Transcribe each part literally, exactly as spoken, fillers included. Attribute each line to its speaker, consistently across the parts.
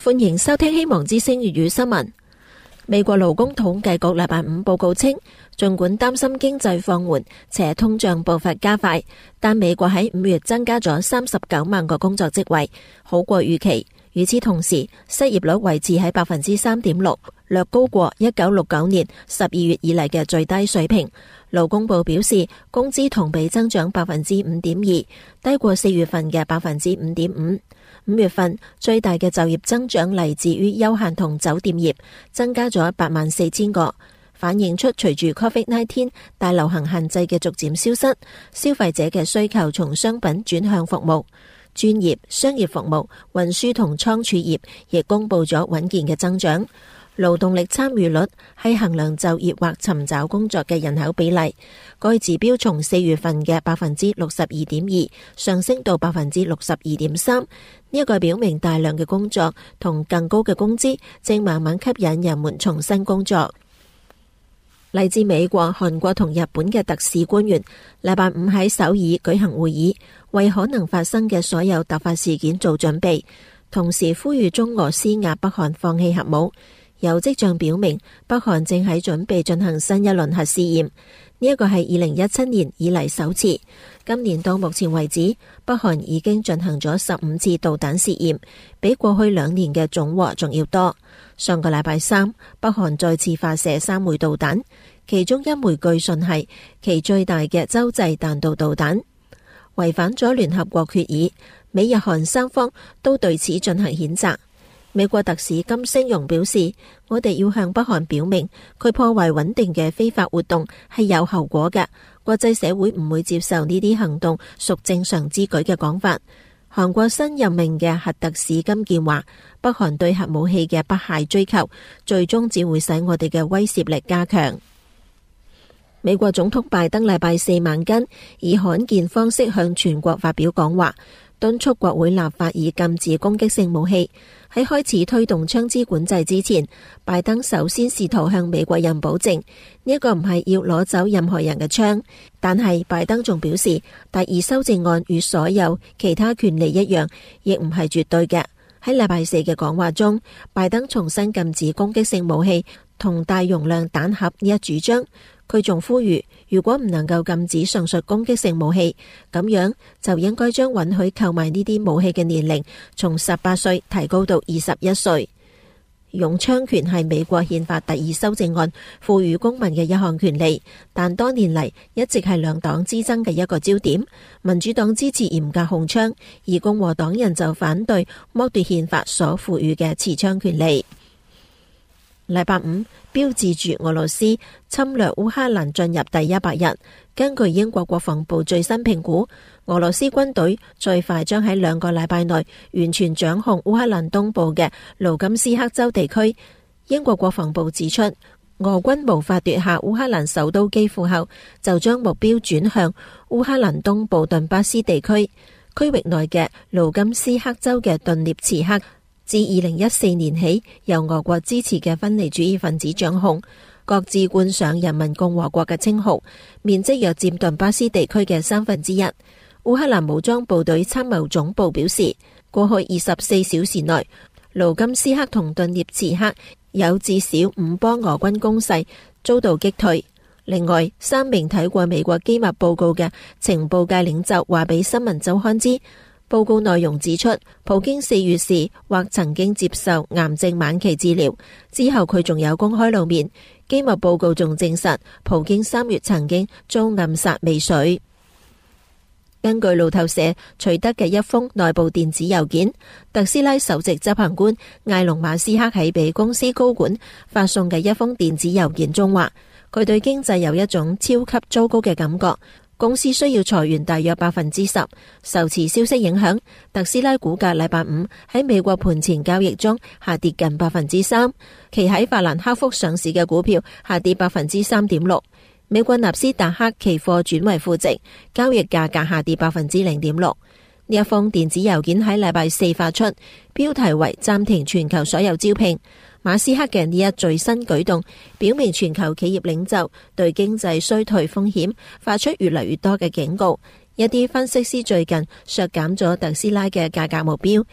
Speaker 1: 歡迎收聽希望之聲粵語新聞。美國勞工統計局禮拜五報告稱，儘管擔心經濟放緩且通脹步伐加快，但美國喺五月增加咗三十九萬個工作職位，好過預期。與此同時，失業率維持喺百分之三點六，略高過一九六九年十二月以嚟嘅最低水平。勞工部表示，工資同比增長百分之五點二，低過四月份嘅百分之五點五。五月份最大嘅就業增長嚟自於休閒同酒店業，增加咗八萬四千個，反映出隨住 Covid 十九 大流行限制嘅逐漸消失，消費者嘅需求從商品轉向服務。專業、商業服務、運輸同倉儲業亦公布咗穩健嘅增長。勞動力參與率係衡量就業或尋找工作嘅人口比例，該指標從四月份嘅百分之六十二點二上升到百分之六十二點三。呢一個表明大量嘅工作同更高嘅工資正慢慢吸引人們重新工作。嚟自美國、韓國同日本嘅特使官員禮拜五喺首爾舉行會議，為可能發生嘅所有突發事件做準備，同時呼籲中俄施壓北韓放棄核武。有跡象表明，北韓正喺準備進行新一輪核試驗，呢一個係二零一七年以嚟首次。今年到目前為止，北韓已經進行咗十五次導彈試驗，比過去兩年嘅總和仲要多。上個禮拜三，北韓再次發射三枚導彈，其中一枚據信係其最大嘅洲際彈道導彈，違反咗聯合國決議。美日韓三方都對此進行譴責。美國特使金星容表示，我哋要向北韓表明，佢破壞穩定嘅非法活動係有後果嘅，國際社會唔會接受呢啲行動屬正常之舉嘅講法。韓國新任命嘅核特使金健話，北韓對核武器嘅不懈追求，最終只會使我哋嘅威懾力加強。美國總統拜登禮拜四晚間以罕見方式向全國發表講話，敦促國會立法以禁止攻擊性武器。喺開始推動槍支管制之前，拜登首先試圖向美國人保證，呢一個唔係要攞走任何人嘅槍。但係拜登仲表示，第二修正案與所有其他權利一樣，亦唔係絕對嘅。喺禮拜四嘅講話中，拜登重新禁止攻擊性武器同大容量彈盒呢一主張。佢仲呼籲，如果唔能夠禁止上述攻擊性武器，咁樣就應該將允許購買呢啲武器嘅年齡從十八歲提高到二十一歲。擁槍權係美國憲法第二修正案賦予公民嘅一項權利，但多年嚟一直係兩黨之爭嘅一個焦點。民主黨支持嚴格控槍，而共和黨人就反對剝奪憲法所賦予嘅持槍權利。禮拜五標誌住俄羅斯侵略烏克蘭進入第一百日。根據英國國防部最新評估，俄羅斯軍隊最快將喺兩個禮拜內完全掌控烏克蘭東部嘅盧甘斯克州地區。英國國防部指出，俄軍無法奪下烏克蘭首都基輔後，就將目標轉向烏克蘭東部頓巴斯地區。區域內嘅盧甘斯克州嘅頓涅茨克，自二零一四年起，由俄國支持嘅分離主義分子掌控，各自冠上人民共和國嘅稱號，面積約佔頓巴斯地區嘅三分之一。烏克蘭武裝部隊參謀總部表示，過去二十四小時內，盧甘斯克同頓涅茨克有至少五波俄軍攻勢遭到擊退。另外，三名睇過美國機密報告嘅情報界領袖話俾新聞週刊知，報告內容指出，普京四月時或曾經接受癌症晚期治療，之後佢仲有公開露面。機密報告仲證實，普京三月曾經遭暗殺未遂。根據路透社取得嘅一封內部電子郵件，特斯拉首席執行官埃隆馬斯克喺俾公司高管發送嘅一封電子郵件中話，佢對經濟有一種超級糟糕嘅感覺。公司需要裁員大約百分之十。受此消息影響，特斯拉股價禮拜五喺美國盤前交易中下跌近百分之三，其喺法蘭克福上市嘅股票下跌百分之三點六。美國納斯達克期貨轉為負值，交易價格下跌百分之零點六。呢一封電子郵件喺禮拜四發出，標題為暫停全球所有招聘。馬斯克嘅呢一最新舉動，表明全球企業領袖對經濟衰退風險發出越嚟越多嘅警告。一啲分析師最近削減咗特斯拉嘅價格目標，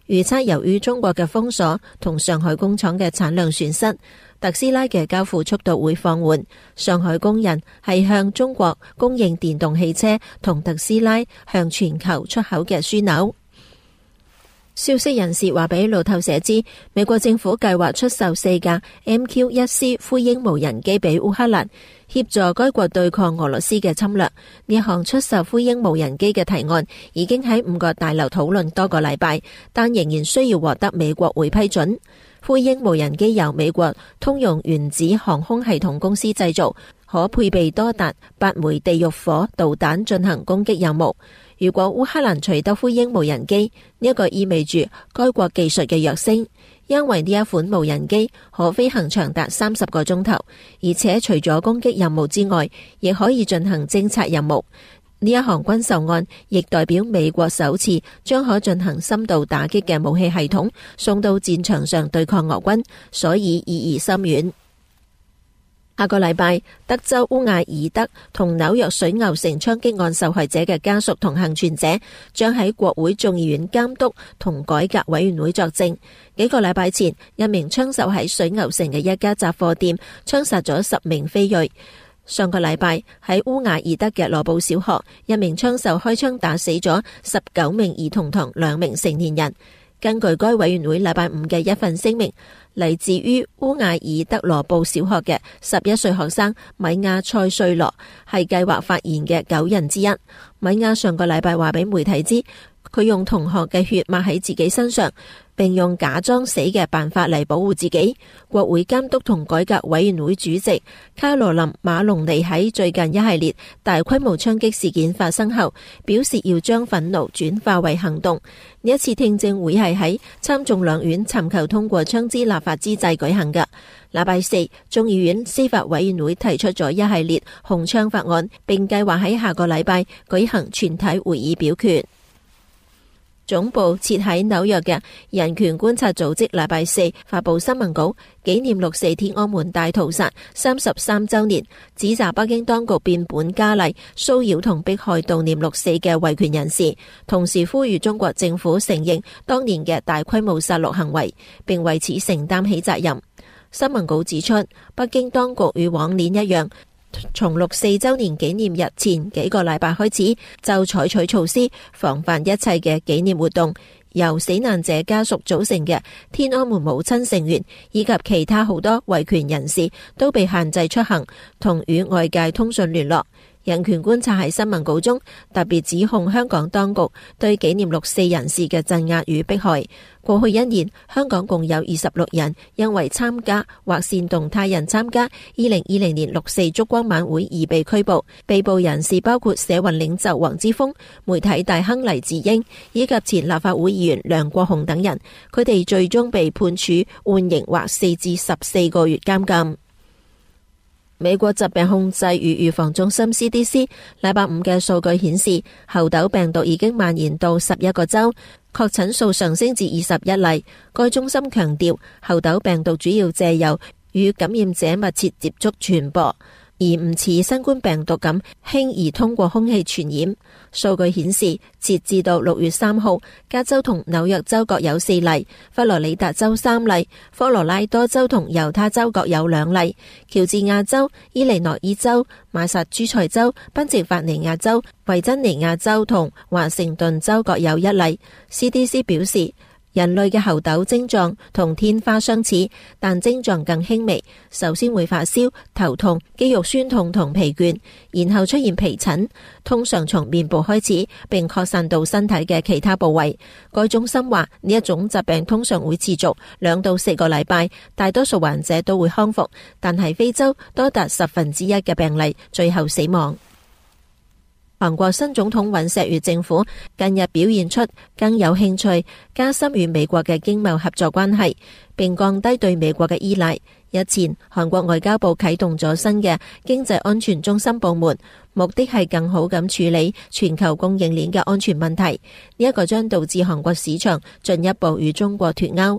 Speaker 1: 預測由於中國嘅封鎖同上海工廠嘅產量損失，特斯拉嘅交付速度會放緩。上海工人係向中國供應電動汽車同特斯拉向全球出口嘅樞紐。消息人士話俾路透社知，美國政府計劃出售四架 M Q 一 C 灰鷹無人機俾烏克蘭，協助該國對抗俄羅斯嘅侵略。呢項出售灰鷹無人機嘅提案已經喺五個大樓討論多個禮拜，但仍然需要獲得美國會批准。灰鷹無人機由美國通用原子航空系統公司製造，可配備多達八枚地獄火導彈進行攻擊任務。如果烏克蘭取得灰鷹無人機，呢一個意味住該國技術嘅躍升，因為呢一款無人機可飛行長達三十個鐘頭，而且除咗攻擊任務之外，亦可以進行偵察任務。呢一項軍售案亦代表美國首次將可進行深度打擊嘅武器系統送到戰場上對抗俄軍，所以意義深遠。下個禮拜，德州烏艾爾德同紐約水牛城槍擊案受害者嘅家屬同幸存者將喺國會眾議院監督同改革委員會作證。幾個禮拜前，一名槍手喺水牛城嘅一家雜貨店槍殺咗十名非裔。上個禮拜喺烏艾爾德嘅羅布小學，一名槍手開槍打死咗十九名兒童同兩名成年人。根據該委員會禮拜五嘅一份聲明，嚟自於烏艾爾德羅布小學嘅十一歲學生米亞塞瑞羅係計劃發言嘅九人之一。米亞上個禮拜話俾媒體知，佢用同學嘅血抹喺自己身上，並用假裝死嘅辦法嚟保護自己。國會監督同改革委員會主席卡羅琳馬隆尼喺最近一系列大規模槍擊事件發生後，表示要將憤怒轉化為行動。呢一次聽證會係喺參眾兩院尋求通過槍支立法之際舉行嘅。禮拜四，眾議院司法委員會提出咗一系列控槍法案，並計劃喺下個禮拜舉行全體會議表決。總部設喺紐約嘅人權觀察組織禮拜四發佈新聞稿，紀念六四天安門大屠殺三十三週年，指責北京當局變本加厲騷擾同迫害悼念六四嘅維權人士，同時呼籲中國政府承認當年嘅大規模殺戮行為，並為此承擔起責任。新聞稿指出，北京當局與往年一樣，從六四週年紀念日前幾個禮拜開始，就採取措施防範一切嘅紀念活動。由死難者家屬組成嘅天安門母親成員以及其他好多維權人士都被限制出行同與外界通訊聯絡。人權觀察喺新聞稿中特別指控香港當局對紀念六四人士嘅鎮壓與迫害。過去一年，香港共有二十六人因為參加或煽動他人參加二零二零年六四燭光晚會而被拘捕。被捕人士包括社運領袖黃之鋒、媒體大亨黎智英以及前立法會議員梁國雄等人。佢哋最終被判處緩刑或四至十四個月監禁。美國疾病控制與預防中心 C D C 禮拜五嘅數據顯示，猴痘病毒已經蔓延到十一個州，確診數上升至二十一例。該中心強調，猴痘病毒主要借由與感染者密切接觸傳播，而唔似新冠病毒咁輕易通過空氣傳染。數據顯示，截至到六月三號，加州同紐約州各有四例，佛羅里達州三例，科羅拉多州同猶他州各有兩例，喬治亞州、伊利諾伊州、馬薩諸塞州、賓夕法尼亞州、維珍尼亞州同華盛頓州各有一例。C D C 表示，人類嘅猴痘症狀同天花相似，但症狀更輕微。首先會發燒、頭痛、肌肉酸痛同疲倦，然後出現皮疹，通常從面部開始，並擴散到身體嘅其他部位。該中心話，呢一種疾病通常會持續兩到四個禮拜，大多數患者都會康復，但係非洲多達十分之一嘅病例最後死亡。韓國新總統尹錫悅政府近日表現出更有興趣加深與美國嘅經貿合作關係，並降低對美國嘅依賴。日前，韓國外交部啟動咗新嘅經濟安全中心部門，目的係更好咁處理全球供應鏈嘅安全問題。呢一個將導致韓國市場進一步與中國脫鈎。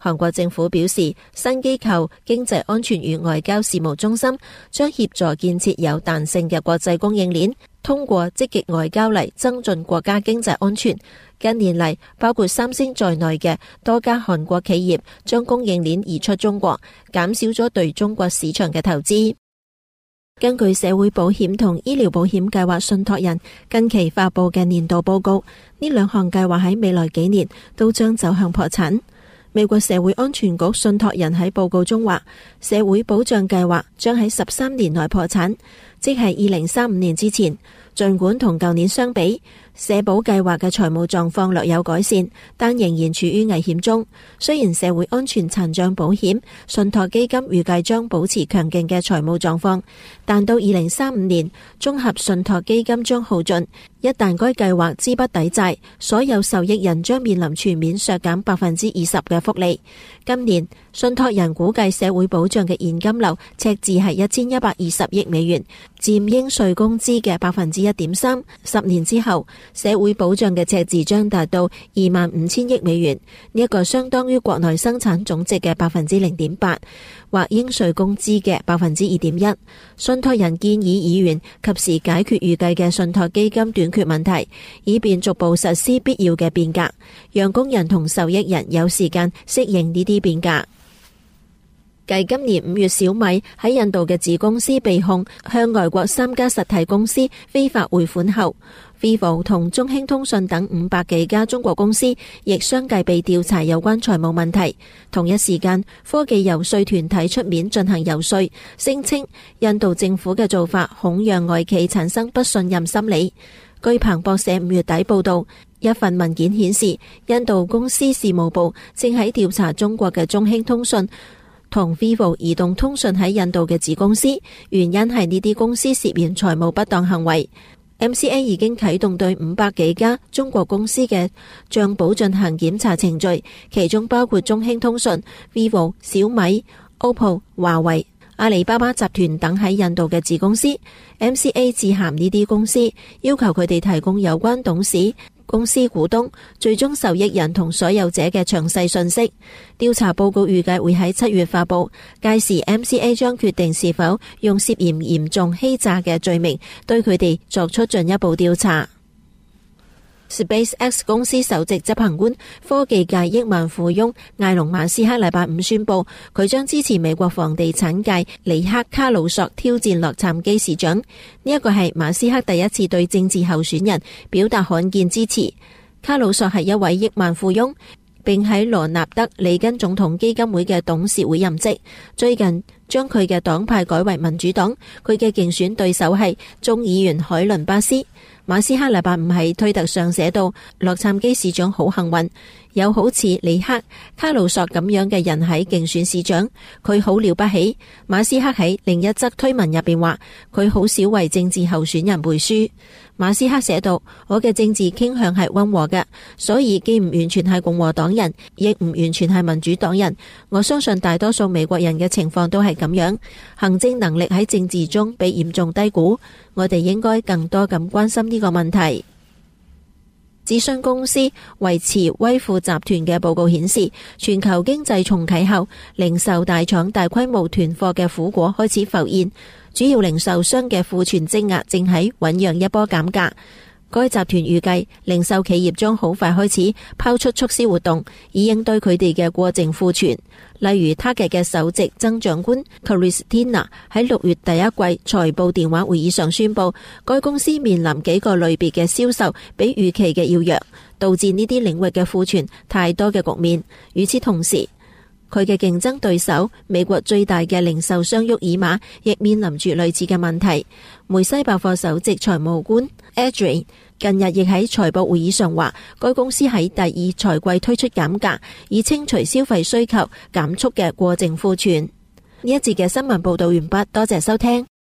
Speaker 1: 韓國政府表示，新機構經濟安全與外交事務中心將協助建設有彈性嘅國際供應鏈，通過積極外交嚟增進國家經濟安全。近年嚟，包括三星在內嘅多家韓國企業將供應鏈移出中國，減少咗對中國市場嘅投資。根據社會保險同醫療保險計劃信託人近期發佈嘅年度報告，呢兩項計劃喺未來幾年都將走向破產。美國社會安全局信託人喺報告中話，社會保障計劃將喺十三年內破產，即係二零三五年之前。儘管同舊年相比，社保計劃嘅財務狀況略有改善，但仍然處於危險中。雖然社會安全殘障保險信託基金預計將保持強勁嘅財務狀況，但到二零三五年，綜合信託基金將耗盡。一旦該計劃資不抵債，所有受益人將面臨全面削減百分之二十嘅福利。今年信託人估計社會保障嘅現金流赤字係一千一百二十億美元，佔應稅工資嘅百分之一點三。十年之後，社會保障嘅赤字將達到二萬五千億美元，呢一個相當於國內生產總值嘅百分之零點八，或應稅工資嘅百分之二點一。信託人建議議員及時解決預計嘅信託基金短缺問題，以便逐步實施必要嘅變革，讓工人同受益人有時間適應呢啲變革。繼今年五月小米喺印度嘅子公司被控向外國三家實體公司非法匯款後，Vivo 同中興通訊等五百幾家中國公司亦相繼被調查有關財務問題。同一時間，科技遊說團體出面進行遊說，聲稱印度政府嘅做法恐讓外企產生不信任心理。據彭博社五月底報道，一份文件顯示，印度公司事務部正喺調查中國嘅中興通訊同 Vivo 移動通訊喺印度嘅子公司，原因係呢啲公司涉嫌財務不當行為。M C A 已經啟動對五百幾家中國公司嘅賬簿進行檢查程序，其中包括中興通訊、Vivo、小米、O P P O、華為、阿里巴巴集團等喺印度嘅子公司。M C A 致函呢啲公司，要求佢哋提供有關董事、公司股東、最終受益人同所有者嘅詳細信息。調查報告預計會喺七月發佈，屆時 M C A 將決定是否用涉嫌嚴重欺詐嘅罪名對佢哋作出進一步調查。SpaceX 公司首席執行官、科技界億萬富翁埃隆馬斯克禮拜五宣布，佢將支持美國房地產界尼克卡魯索挑戰洛杉磯市長。呢一個係馬斯克第一次對政治候選人表達罕見支持。卡魯索係一位億萬富翁，並喺羅納德里根總統基金會嘅董事會任職。最近將佢嘅黨派改為民主黨，佢嘅競選對手係眾議員海倫巴斯。馬斯克禮拜五喺推特上寫到，洛杉磯市長好幸運，有好似尼克卡魯索咁樣嘅人喺競選市長，佢好了不起。馬斯克喺另一則推文入邊話，佢好少為政治候選人背書。馬斯克寫道，我嘅政治傾向係溫和嘅，所以既唔完全係共和黨人，亦唔完全係民主黨人。我相信大多數美國人嘅情況都係咁樣，行政能力喺政治中被嚴重低估，我哋應該更多咁關心呢個問題。諮詢公司維持威富集團嘅報告顯示，全球經濟重啟後，零售大廠大規模囤貨嘅苦果開始浮現，主要零售商嘅庫存積壓正喺醞釀一波減價。該集團預計零售企業將好快開始拋出促銷活動，以應對佢哋嘅過剩庫存。例如 Target 嘅首席增長官 Christina 喺六月第一季財報電話會議上宣布，該公司面臨幾個類別嘅銷售比預期嘅要弱，導致呢啲領域嘅庫存太多嘅局面。與此同時，佢嘅競爭對手美國最大嘅零售商沃爾瑪亦面臨住類似嘅問題。梅西百貨首席財務官 Adrian 近日亦喺財報會議上話，該公司喺第二財季推出減價，以清除消費需求減速嘅過剩庫存。呢一節嘅新聞報道完畢，多謝收聽。